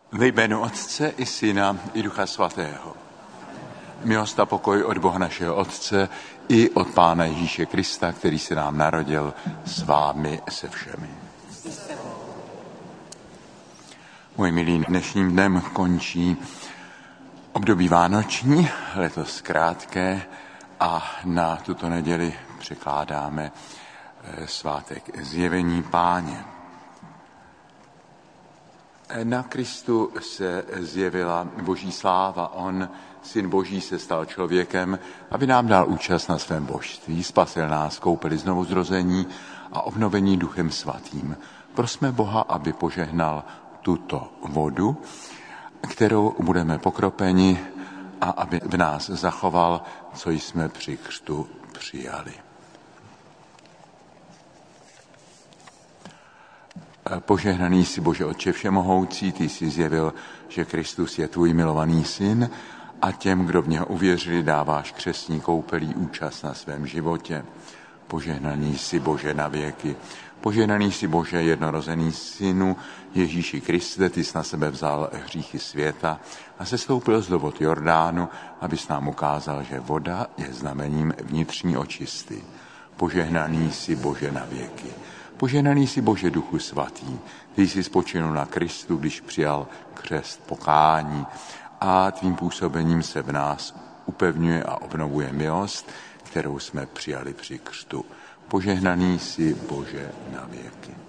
Ve jménu Otce i Syna i Ducha Svatého. Milost a pokoj od Boha našeho Otce i od Pána Ježíše Krista, který se nám narodil, s vámi se všemi. Můj milí, dnešním dnem končí období vánoční, letos krátké, a na tuto neděli překládáme svátek Zjevení Páně. Na Kristu se zjevila Boží sláva. On, Syn Boží, se stal člověkem, aby nám dal účast na svém božství. Spasil nás koupeli znovuzrození a obnovení Duchem Svatým. Prosme Boha, aby požehnal tuto vodu, kterou budeme pokropeni, a aby v nás zachoval, co jsme při křtu přijali. Požehnaný jsi, Bože Otče všemohoucí, ty jsi zjevil, že Kristus je tvůj milovaný syn a těm, kdo v něho uvěřili, dáváš křestní koupelí účast na svém životě. Požehnaný jsi, Bože, na věky. Požehnaný jsi, Bože, jednorozený synu Ježíši Kriste, ty jsi na sebe vzal hříchy světa a sestoupil z vod Jordánu, abys nám ukázal, že voda je znamením vnitřní očisty. Požehnaný jsi, Bože, na věky. Požehnaný jsi, Bože, Duchu Svatý, ty jsi spočinul na Kristu, když přijal křest pokání, a tvým působením se v nás upevňuje a obnovuje milost, kterou jsme přijali při křtu. Požehnaný jsi, Bože, na věky.